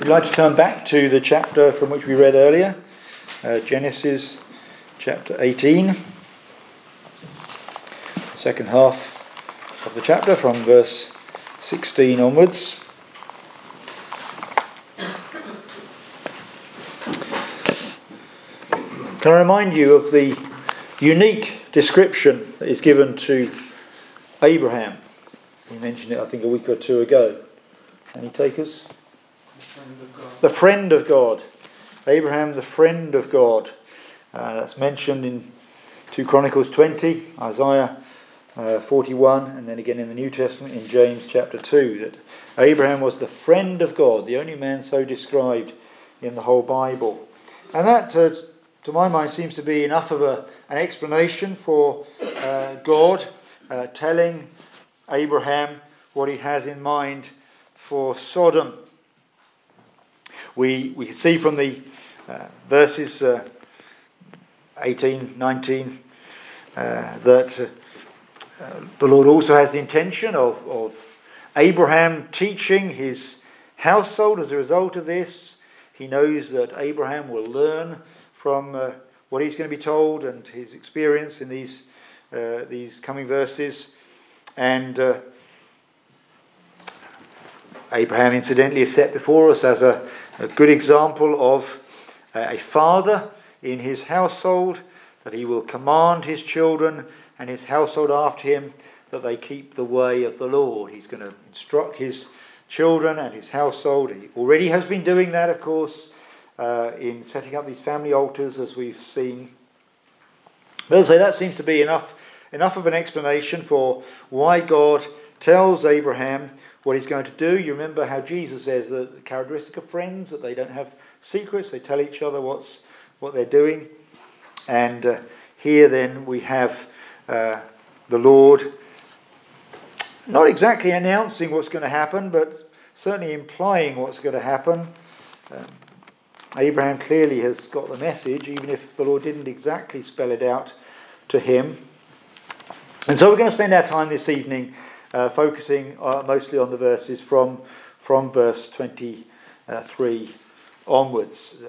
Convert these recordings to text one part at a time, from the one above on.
We'd like to turn back to the chapter from which we read earlier, Genesis chapter 18, the second half of the chapter from verse 16 onwards. Can I remind you of the unique description that is given to Abraham? We mentioned it, I think, a week or two ago. Any takers? The friend of God. Abraham, the friend of God. That's mentioned in 2 Chronicles 20, Isaiah 41, and then again in the New Testament in James chapter 2, that Abraham was the friend of God, the only man so described in the whole Bible. And that, to my mind, seems to be enough of an explanation for God telling Abraham what he has in mind for Sodom. We see from the verses 18, 19 that the Lord also has the intention of Abraham teaching his household as a result of this. He knows that Abraham will learn from what he's going to be told and his experience in these coming verses. And Abraham, incidentally, is set before us as a good example of a father in his household, that he will command his children and his household after him that they keep the way of the Lord. He's going to instruct his children and his household. He already has been doing that, of course, in setting up these family altars, as we've seen. But as I say, that seems to be enough of an explanation for why God tells Abraham what he's going to do. You remember how Jesus says that the characteristic of friends, that they don't have secrets, they tell each other what they're doing. And here then we have the Lord not exactly announcing what's going to happen, but certainly implying what's going to happen. Abraham clearly has got the message, even if the Lord didn't exactly spell it out to him. And so we're going to spend our time this evening focusing mostly on the verses from verse 23 onwards.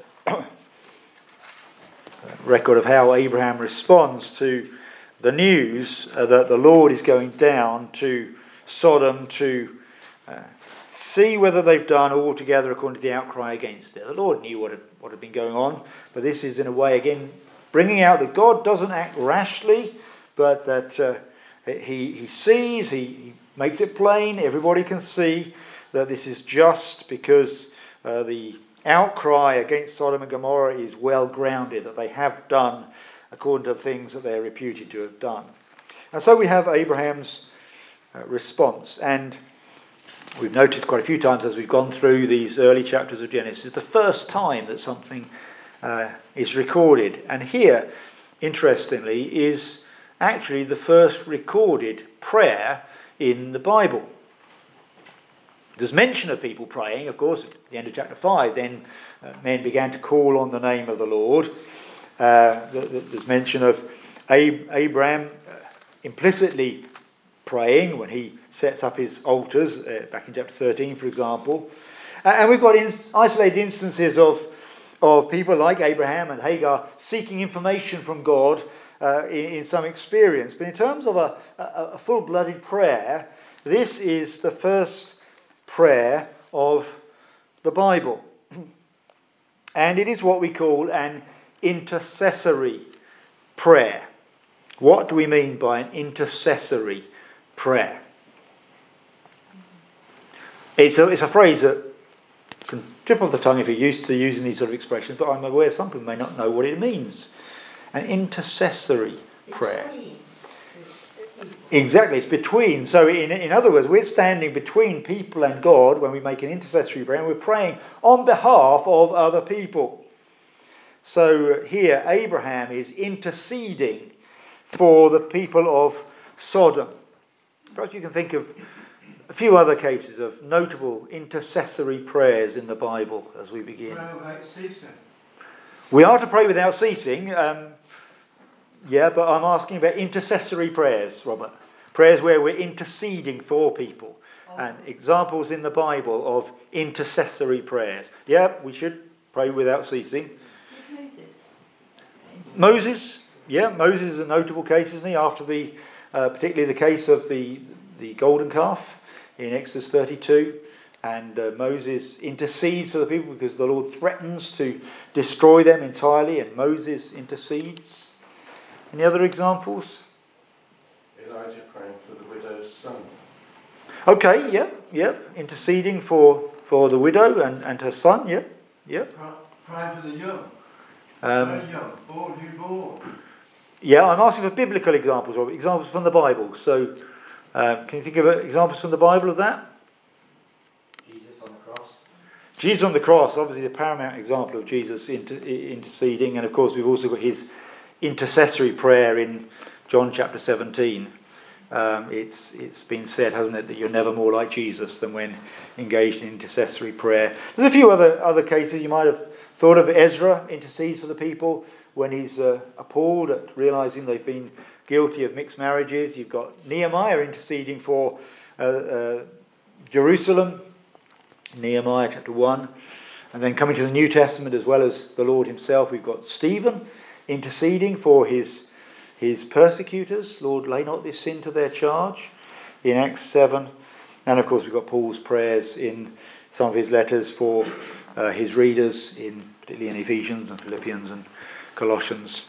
Record of how Abraham responds to the news that the Lord is going down to Sodom to see whether they've done all together according to the outcry against it. The Lord knew what had been going on, but this is in a way again bringing out that God doesn't act rashly, but that he sees, he makes it plain, everybody can see that this is just because the outcry against Sodom and Gomorrah is well grounded, that they have done according to the things that they're reputed to have done. And so we have Abraham's response, and we've noticed quite a few times as we've gone through these early chapters of Genesis, the first time that something is recorded. And here, interestingly, is actually the first recorded prayer in the Bible. There's mention of people praying, of course, at the end of chapter 5. Then men began to call on the name of the Lord. There's mention of Abraham implicitly praying when he sets up his altars, back in chapter 13, for example. And we've got isolated instances of people like Abraham and Hagar seeking information from God in some experience. But in terms of a full-blooded prayer, this is the first prayer of the Bible. And it is what we call an intercessory prayer. What do we mean by an intercessory prayer? It's a phrase that can trip off the tongue if you're used to using these sort of expressions, but I'm aware some people may not know what it means. An intercessory prayer. Exactly, it's between. So in other words, we're standing between people and God when we make an intercessory prayer, and we're praying on behalf of other people. So here Abraham is interceding for the people of Sodom. Perhaps you can think of a few other cases of notable intercessory prayers in the Bible as we begin. Pray without ceasing. We are to pray without ceasing. Yeah, but I'm asking about intercessory prayers, Robert. Prayers where we're interceding for people. and examples in the Bible of intercessory prayers. Yeah, we should pray without ceasing. Moses, Moses is a notable case, isn't he? After particularly the case of the golden calf in Exodus 32. And Moses intercedes for the people because the Lord threatens to destroy them entirely, and Moses intercedes. Any other examples? Elijah praying for the widow's son. Okay, yeah. Interceding for the widow and her son, yeah. Praying for the young. Very young, newborn. Yeah, I'm asking for biblical examples, Robert, examples from the Bible. So, can you think of examples from the Bible of that? Jesus on the cross, obviously the paramount example of Jesus interceding, and of course we've also got his intercessory prayer in John chapter 17. It's been said, hasn't it, that you're never more like Jesus than when engaged in intercessory prayer. There's a few other cases you might have thought of. Ezra intercedes for the people when he's appalled at realising they've been guilty of mixed marriages. You've got Nehemiah interceding for Jerusalem. Nehemiah chapter 1. And then coming to the New Testament as well as the Lord himself, we've got Stephen interceding for his persecutors. Lord, lay not this sin to their charge, in Acts 7. And of course we've got Paul's prayers in some of his letters for his readers, particularly in Ephesians and Philippians and Colossians.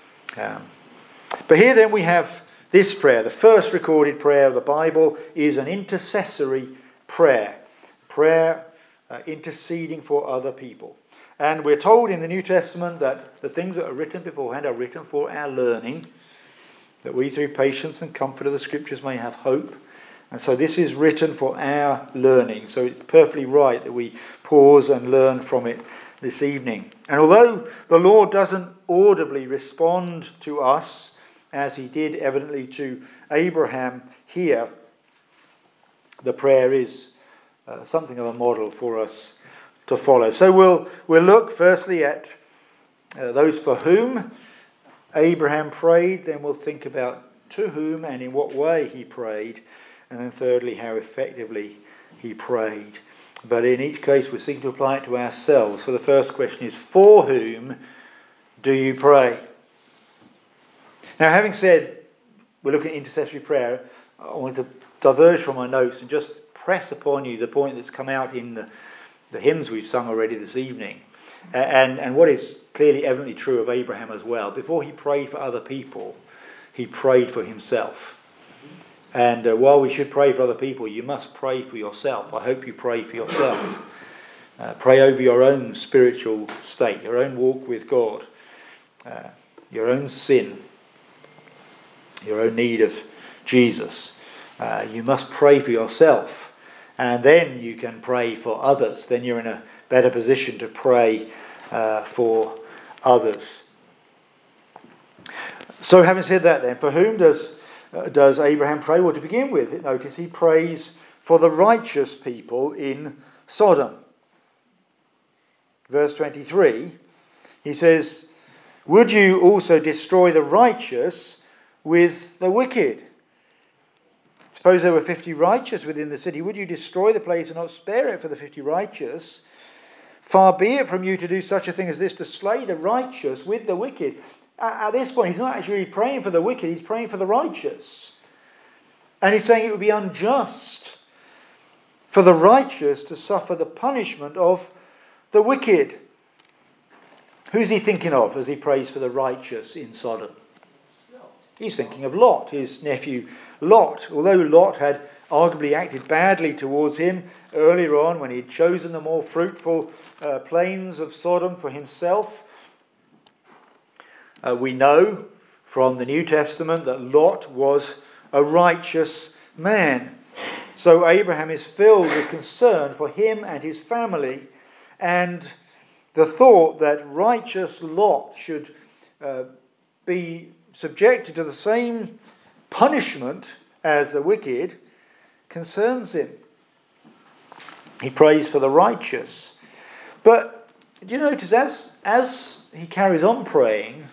But here then we have this prayer. The first recorded prayer of the Bible is an intercessory prayer. Prayer interceding for other people. And we're told in the New Testament that the things that are written beforehand are written for our learning, that we through patience and comfort of the Scriptures may have hope. And so this is written for our learning. So it's perfectly right that we pause and learn from it this evening. And although the Lord doesn't audibly respond to us, as he did evidently to Abraham here, the prayer is something of a model for us to follow. So we'll look firstly at those for whom Abraham prayed, then we'll think about to whom and in what way he prayed, and then thirdly how effectively he prayed. But in each case we're seeking to apply it to ourselves. So the first question is, for whom do you pray? Now, having said we're looking at intercessory prayer, I want to diverge from my notes and just press upon you the point that's come out in the hymns we've sung already this evening, and what is clearly evidently true of Abraham as well. Before he prayed for other people, he prayed for himself. And while we should pray for other people, you must pray for yourself. I hope you pray for yourself. Pray over your own spiritual state, your own walk with God, your own sin, your own need of Jesus. You must pray for yourself. And then you can pray for others. Then you're in a better position to pray for others. So having said that then, for whom does Abraham pray? Well, to begin with, notice he prays for the righteous people in Sodom. Verse 23, he says, would you also destroy the righteous with the wicked? Suppose there were 50 righteous within the city. Would you destroy the place and not spare it for the 50 righteous? Far be it from you to do such a thing as this, to slay the righteous with the wicked. At this point, he's not actually praying for the wicked, he's praying for the righteous. And he's saying it would be unjust for the righteous to suffer the punishment of the wicked. Who's he thinking of as he prays for the righteous in Sodom? He's thinking of Lot, his nephew Lot. Although Lot had arguably acted badly towards him earlier on when he'd chosen the more fruitful plains of Sodom for himself, we know from the New Testament that Lot was a righteous man. So Abraham is filled with concern for him and his family, and the thought that righteous Lot should be subjected to the same punishment as the wicked concerns him. He prays for the righteous. But you notice as he carries on praying,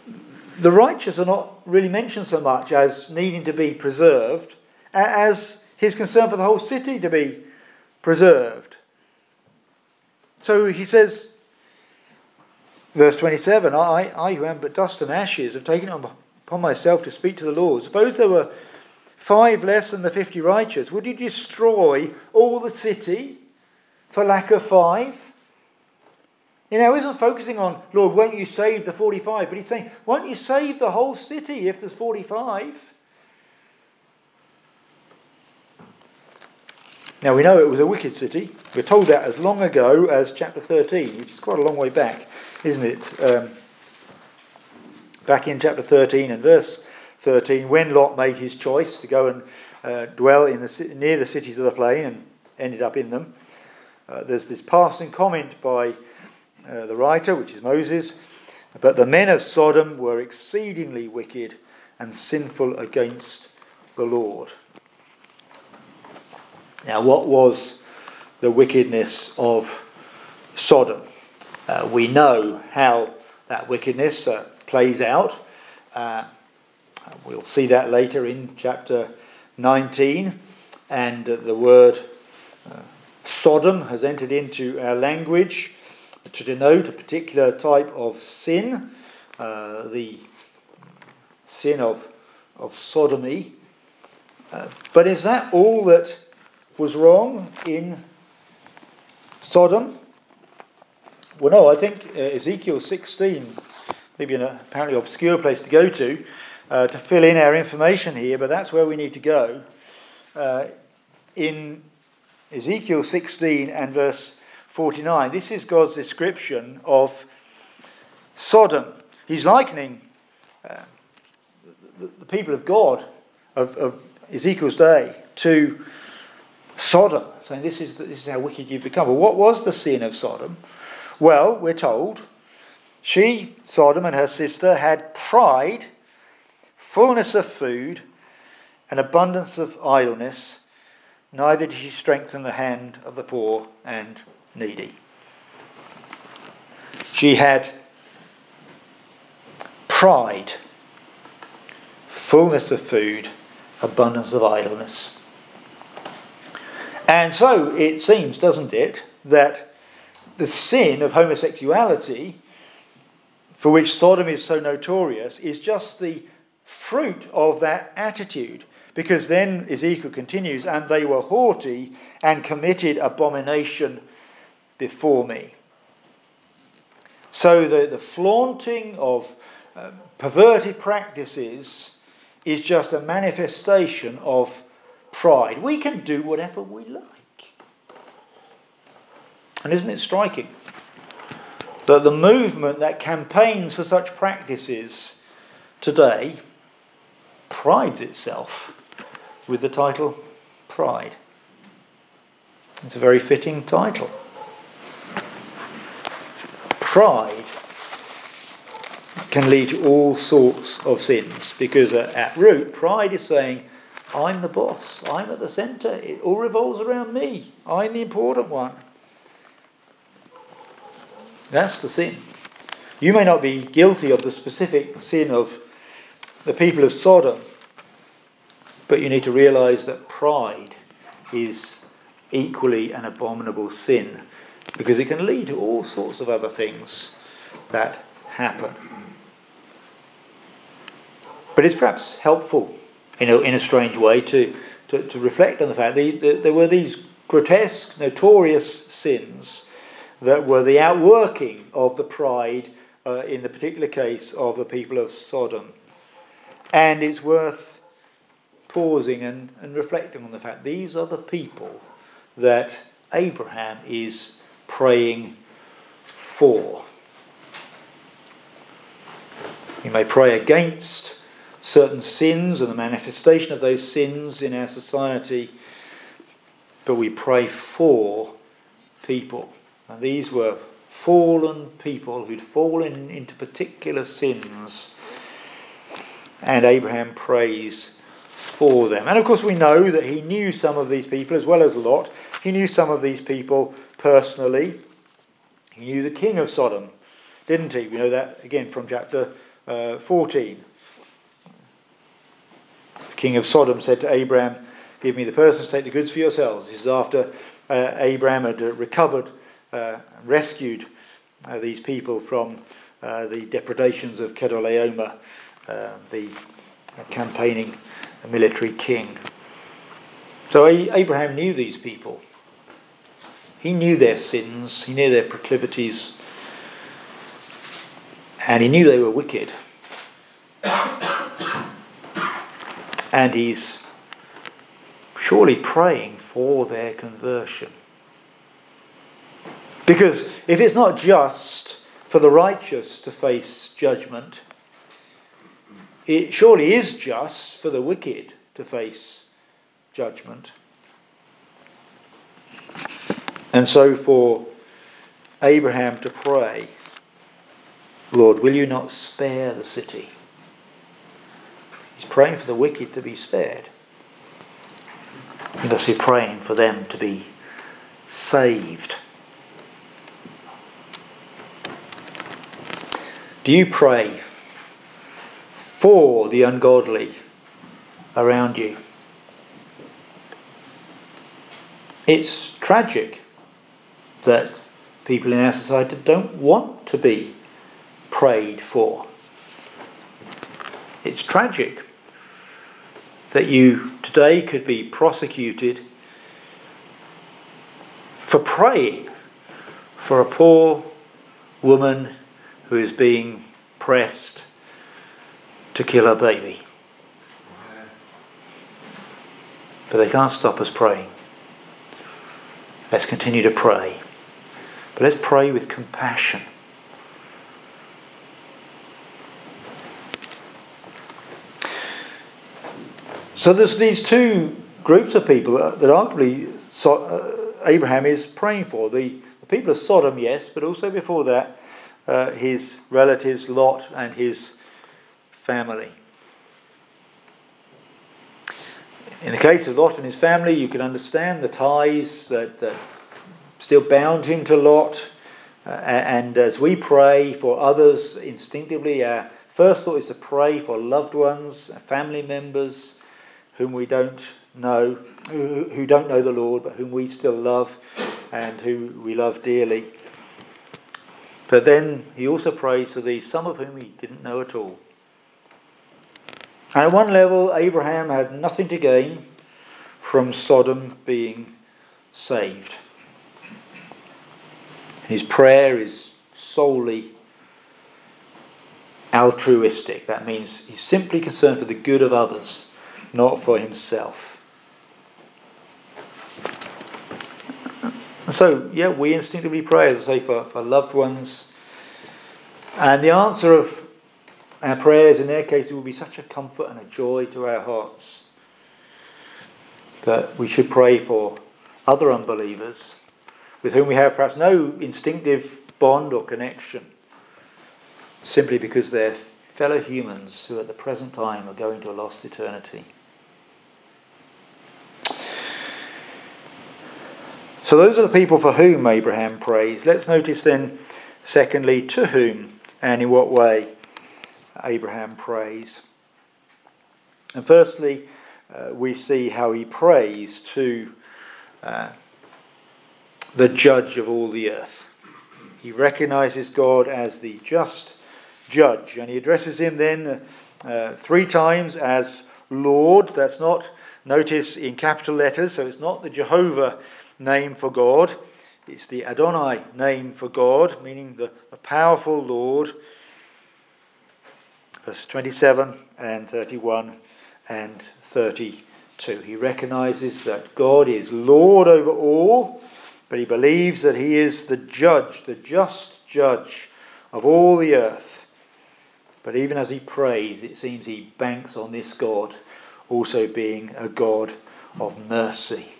the righteous are not really mentioned so much as needing to be preserved, as his concern for the whole city to be preserved. So he says, verse 27, I who am but dust and ashes have taken it upon myself to speak to the Lord. Suppose there were 5 less than the 50 righteous. Would you destroy all the city for lack of 5? He isn't focusing on, Lord, won't you save the 45? But he's saying, won't you save the whole city if there's 45? Now we know it was a wicked city. We're told that as long ago as chapter 13, which is quite a long way back, isn't it? Back in chapter 13 and verse 13, when Lot made his choice to go and dwell near the cities of the plain and ended up in them, there's this passing comment by the writer, which is Moses, but the men of Sodom were exceedingly wicked and sinful against the Lord. Now, what was the wickedness of Sodom? We know how that wickedness plays out. We'll see that later in chapter 19, and the word Sodom has entered into our language to denote a particular type of sin, the sin of sodomy. But is that all that was wrong in Sodom? Well, no, I think Ezekiel 16, maybe an apparently obscure place to go to fill in our information here, but that's where we need to go. In Ezekiel 16 and verse 49, this is God's description of Sodom. He's likening the people of God of Ezekiel's day to Sodom, saying this is how wicked you've become. Well, what was the sin of Sodom? Well, we're told, she, Sodom, and her sister had pride, fullness of food, and abundance of idleness. Neither did she strengthen the hand of the poor and needy. She had pride, fullness of food, abundance of idleness. And so it seems, doesn't it, that the sin of homosexuality, for which Sodom is so notorious, is just the fruit of that attitude. Because then Ezekiel continues, and they were haughty and committed abomination before me. So the flaunting of perverted practices is just a manifestation of pride. We can do whatever we like. And isn't it striking that the movement that campaigns for such practices today prides itself with the title Pride? It's a very fitting title. Pride can lead to all sorts of sins, because at root, pride is saying, I'm the boss, I'm at the centre, it all revolves around me, I'm the important one. That's the sin. You may not be guilty of the specific sin of the people of Sodom, but you need to realise that pride is equally an abominable sin, because it can lead to all sorts of other things that happen. But it's perhaps helpful, in a strange way, to reflect on the fact that there were these grotesque, notorious sins that were the outworking of the pride, in the particular case of the people of Sodom. And it's worth pausing and reflecting on the fact these are the people that Abraham is praying for. You may pray against certain sins and the manifestation of those sins in our society, but we pray for people. And these were fallen people who'd fallen into particular sins, and Abraham prays for them. And of course we know that he knew some of these people as well as Lot. He knew some of these people personally. He knew the king of Sodom, didn't he? We know that again from chapter 14. The king of Sodom said to Abraham, give me the persons, take the goods for yourselves. This is after Abraham had recovered, rescued these people from the depredations of Kedorlaomer, the campaigning military king. So Abraham knew these people. He knew their sins, he knew their proclivities, and he knew they were wicked. And he's surely praying for their conversion. Because if it's not just for the righteous to face judgment, it surely is just for the wicked to face judgment. And so for Abraham to pray, Lord, will you not spare the city? He's praying for the wicked to be spared. He must be praying for them to be saved. Do you pray for the ungodly around you? It's tragic that people in our society don't want to be prayed for. It's tragic that you today could be prosecuted for praying for a poor woman who is being pressed to kill her baby. But they can't stop us praying. Let's continue to pray. But let's pray with compassion. So there's these two groups of people that arguably Abraham is praying for. The people of Sodom, yes, but also before that, his relatives Lot and his family. In the case of Lot and his family, you can understand the ties that still bound him to Lot. And as we pray for others instinctively, our first thought is to pray for loved ones, family members whom we don't know, who don't know the Lord, but whom we still love and who we love dearly. But then he also prays for these, some of whom he didn't know at all. And at one level, Abraham had nothing to gain from Sodom being saved. His prayer is solely altruistic. That means he's simply concerned for the good of others, not for himself. So, yeah, we instinctively pray, as I say, for loved ones. And the answer of our prayers in their case will be such a comfort and a joy to our hearts. But we should pray for other unbelievers with whom we have perhaps no instinctive bond or connection, simply because they're fellow humans who at the present time are going to a lost eternity. So those are the people for whom Abraham prays. Let's notice then, secondly, to whom and in what way Abraham prays. And firstly, we see how he prays to the judge of all the earth. He recognises God as the just judge, and he addresses him then 3 times as Lord. That's not, notice, in capital letters, so it's not the Jehovah name for God. It's the Adonai name for God, meaning the powerful Lord. Verse 27 and 31 and 32. He recognises that God is Lord over all, but he believes that he is the judge, the just judge of all the earth. But even as he prays, it seems he banks on this God also being a God of mercy.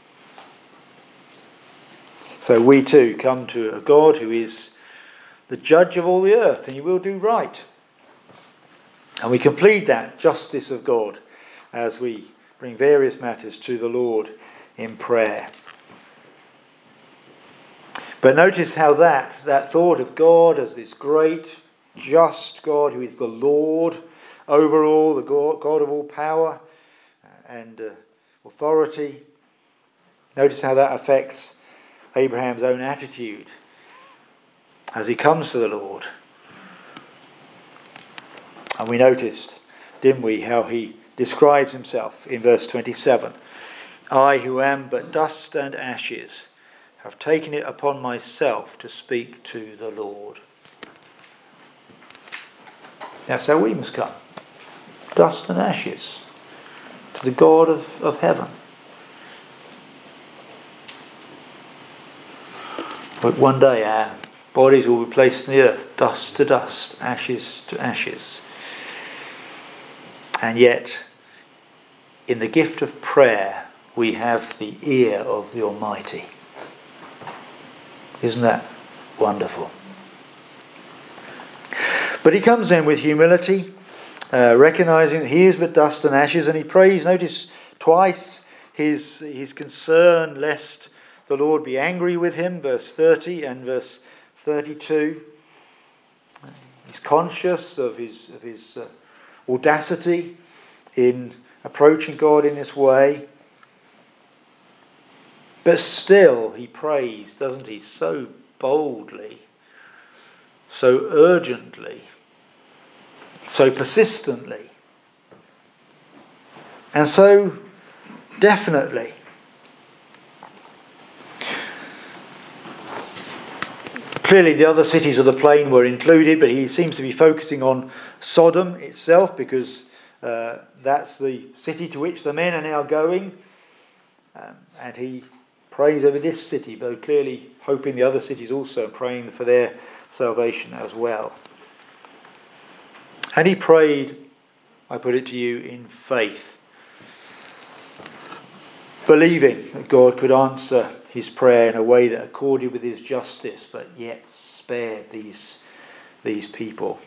So we too come to a God who is the judge of all the earth, and he will do right. And we can plead that justice of God as we bring various matters to the Lord in prayer. But notice how that thought of God as this great, just God who is the Lord over all, the God of all power, and authority. Notice how that affects Abraham's own attitude as he comes to the Lord. And we noticed, didn't we, how he describes himself in verse 27. I who am but dust and ashes have taken it upon myself to speak to the Lord. That's how we must come. Dust and ashes to the God of heaven. But one day our bodies will be placed in the earth, dust to dust, ashes to ashes. And yet, in the gift of prayer, we have the ear of the Almighty. Isn't that wonderful? But he comes in with humility, recognising that he is but dust and ashes, and he prays, notice twice, his concern lest the Lord be angry with him, verse 30 and verse 32. He's conscious of his audacity in approaching God in this way. But still he prays, doesn't he, so boldly, so urgently, so persistently, and so definitely. Clearly the other cities of the plain were included, but he seems to be focusing on Sodom itself because that's the city to which the men are now going. And he prays over this city, though clearly hoping the other cities also, praying for their salvation as well. And he prayed, I put it to you, in faith, believing that God could answer his prayer in a way that accorded with his justice, but yet spared these people.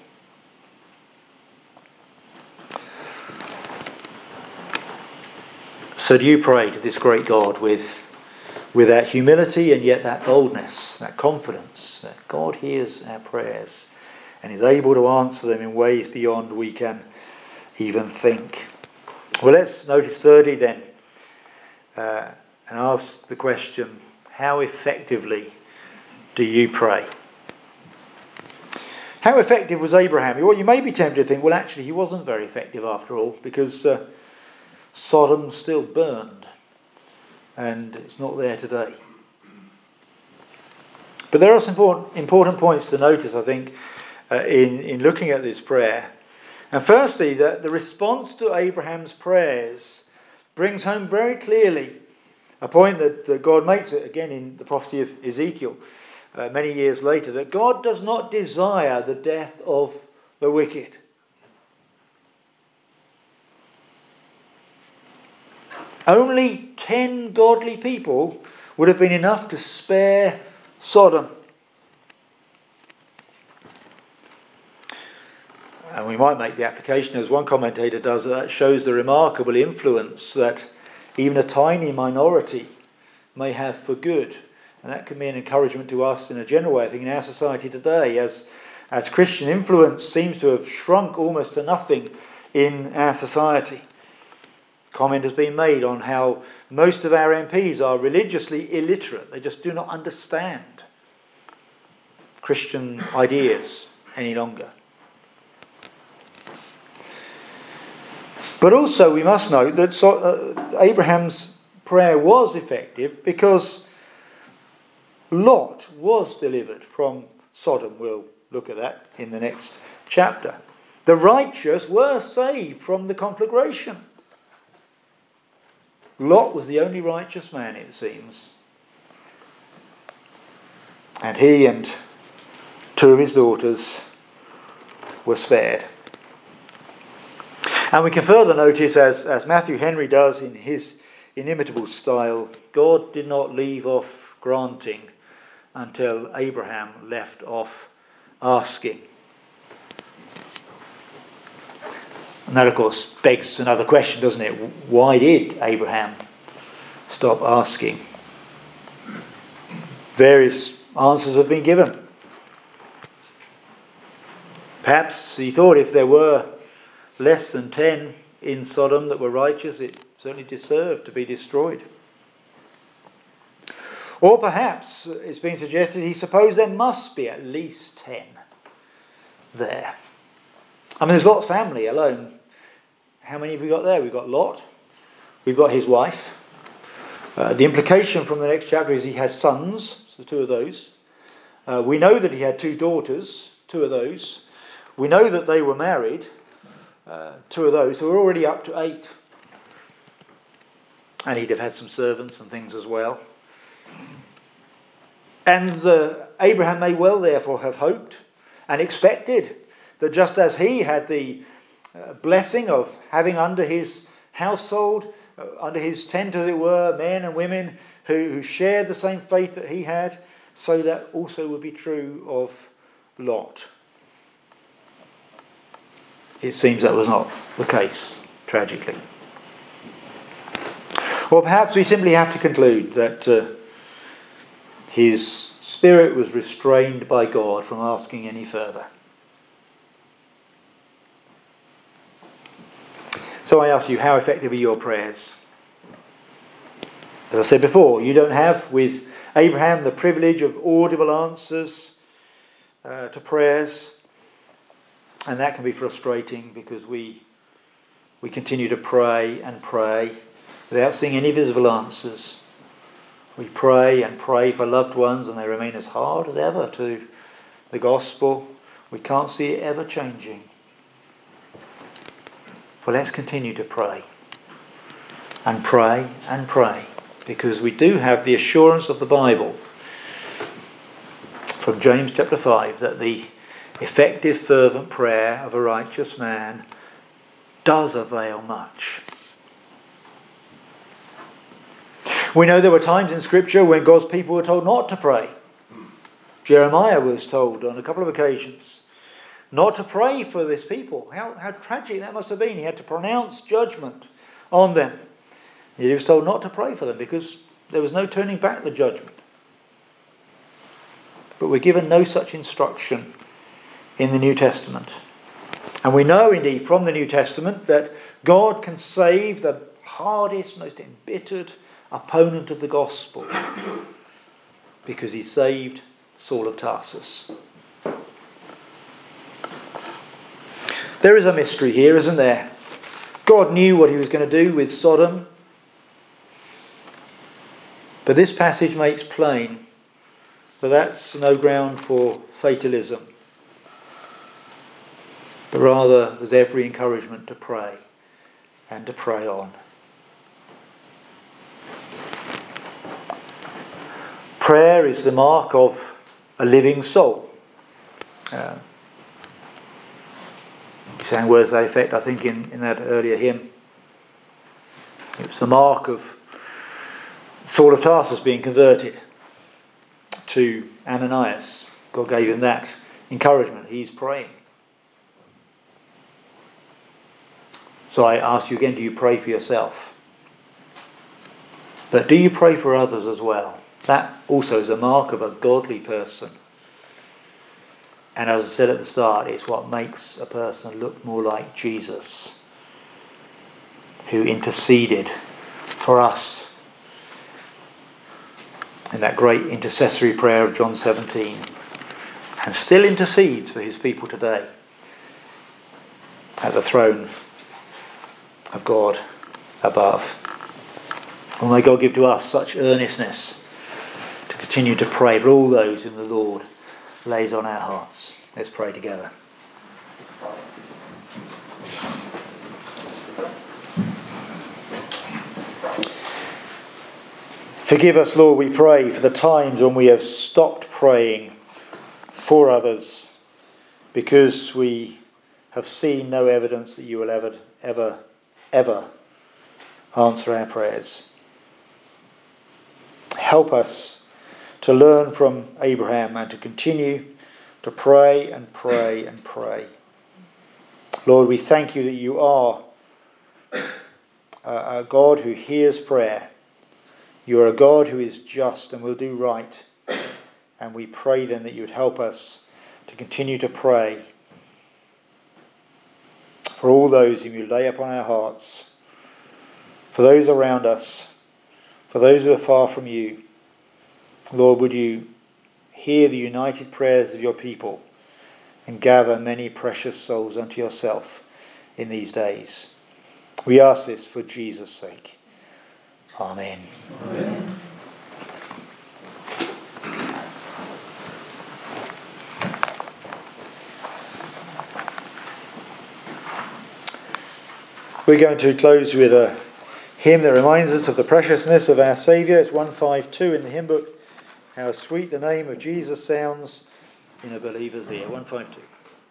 So do you pray to this great God with that humility and yet that boldness, that confidence that God hears our prayers and is able to answer them in ways beyond we can even think? Well, let's notice thirdly then, and ask the question, how effectively do you pray? How effective was Abraham? Well, you may be tempted to think, well, actually, he wasn't very effective after all, because Sodom still burned, and it's not there today. But there are some important points to notice, I think, in looking at this prayer. And firstly, that the response to Abraham's prayers brings home very clearly a point that God makes it again in the prophecy of Ezekiel many years later, that God does not desire the death of the wicked. Only 10 godly people would have been enough to spare Sodom. And we might make the application, as one commentator does, that shows the remarkable influence that even a tiny minority may have for good. And that can be an encouragement to us in a general way, I think, in our society today, as Christian influence seems to have shrunk almost to nothing in our society. Comment has been made on how most of our MPs are religiously illiterate. They just do not understand Christian ideas any longer. But also we must note that Abraham's prayer was effective because Lot was delivered from Sodom. We'll look at that in the next chapter. The righteous were saved from the conflagration. Lot was the only righteous man, it seems. And he and 2 of his daughters were spared. And we can further notice, as Matthew Henry does in his inimitable style, God did not leave off granting until Abraham left off asking. And that, of course, begs another question, doesn't it? Why did Abraham stop asking? Various answers have been given. Perhaps he thought if there were less than 10 in Sodom that were righteous, it certainly deserve to be destroyed. Or perhaps it's been suggested he supposed there must be at least 10 there. I mean, there's Lot's family alone. How many have we got there? We've got Lot. We've got his wife. The implication from the next chapter is he has sons, so 2 of those. We know that he had 2 daughters, 2 of those. We know that they were married, 2 of those, so we're already up to 8. And he'd have had some servants and things as well. And Abraham may well therefore have hoped and expected that just as he had the blessing of having under his household, under his tent as it were, men and women who shared the same faith that he had, so that also would be true of Lot. It seems that was not the case, tragically. Or perhaps we simply have to conclude that his spirit was restrained by God from asking any further. So I ask you, how effective are your prayers? As I said before, you don't have with Abraham the privilege of audible answers to prayers. And that can be frustrating because we continue to pray and pray without seeing any visible answers. We pray and pray for loved ones and they remain as hard as ever to the gospel. We can't see it ever changing. Well, let's continue to pray and pray and pray, because we do have the assurance of the Bible from James chapter 5 that the effective fervent prayer of a righteous man does avail much. We know there were times in Scripture when God's people were told not to pray. Jeremiah was told on a couple of occasions not to pray for this people. How tragic that must have been. He had to pronounce judgment on them. He was told not to pray for them because there was no turning back the judgment. But we're given no such instruction in the New Testament. And we know indeed from the New Testament that God can save the hardest, most embittered opponent of the gospel because he saved Saul of Tarsus. There is a mystery here, isn't there? God knew what he was going to do with Sodom. But this passage makes plain that that's no ground for fatalism. But rather there's every encouragement to pray and to pray on. Prayer is the mark of a living soul. He sang words to that effect, I think, in that earlier hymn. It was the mark of Saul of Tarsus being converted to Ananias. God gave him that encouragement. He's praying. So I ask you again, do you pray for yourself? But do you pray for others as well? That also is a mark of a godly person. And as I said at the start, it's what makes a person look more like Jesus, who interceded for us in that great intercessory prayer of John 17, and still intercedes for his people today at the throne of God above. And may God give to us such earnestness to continue to pray for all those whom the Lord lays on our hearts. Let's pray together. Forgive us, Lord, we pray, for the times when we have stopped praying for others because we have seen no evidence that you will ever answer our prayers. Help us to learn from Abraham and to continue to pray and pray and pray. Lord, we thank you that you are a God who hears prayer. You are a God who is just and will do right. And we pray then that you would help us to continue to pray for all those whom you lay upon our hearts, for those around us, for those who are far from you. Lord, would you hear the united prayers of your people and gather many precious souls unto yourself in these days. We ask this for Jesus' sake. Amen. Amen. We're going to close with a hymn that reminds us of the preciousness of our Saviour. It's 152 in the hymn book. How sweet the name of Jesus sounds in a believer's ear. 152.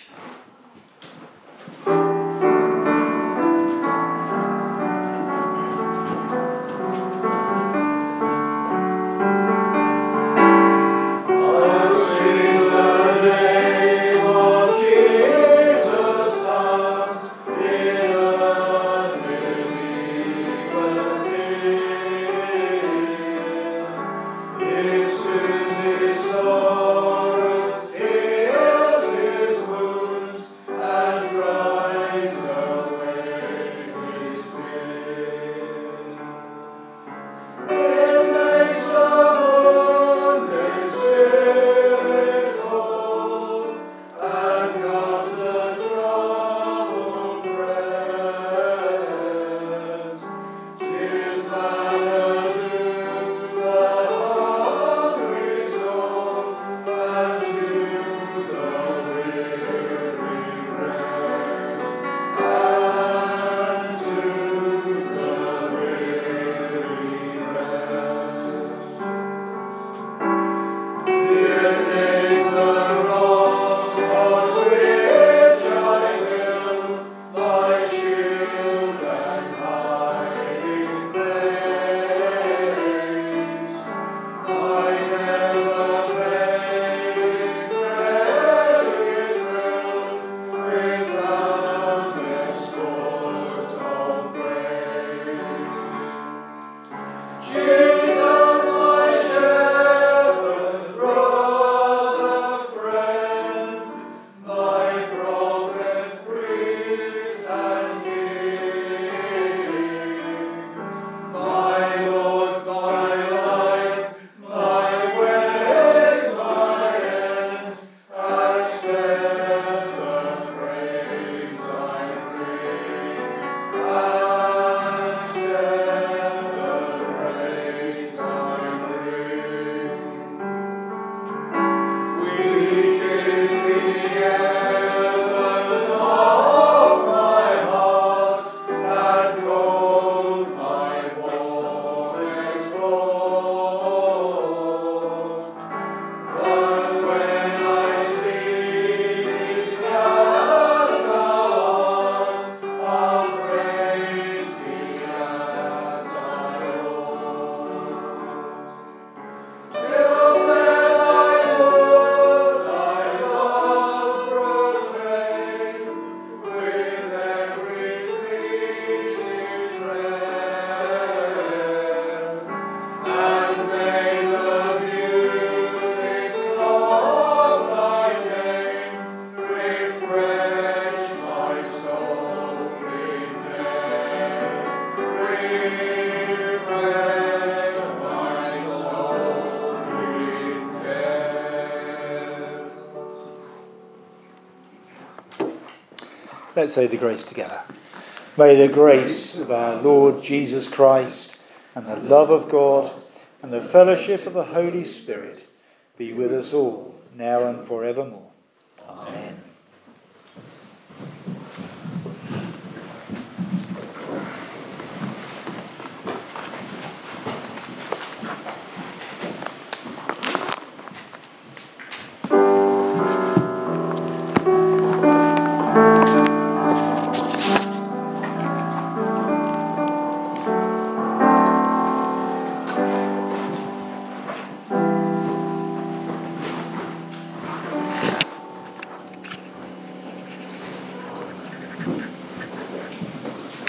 Let's say the grace together. May the grace of our Lord Jesus Christ and the love of God and the fellowship of the Holy Spirit be with us all, now and forevermore. Amen.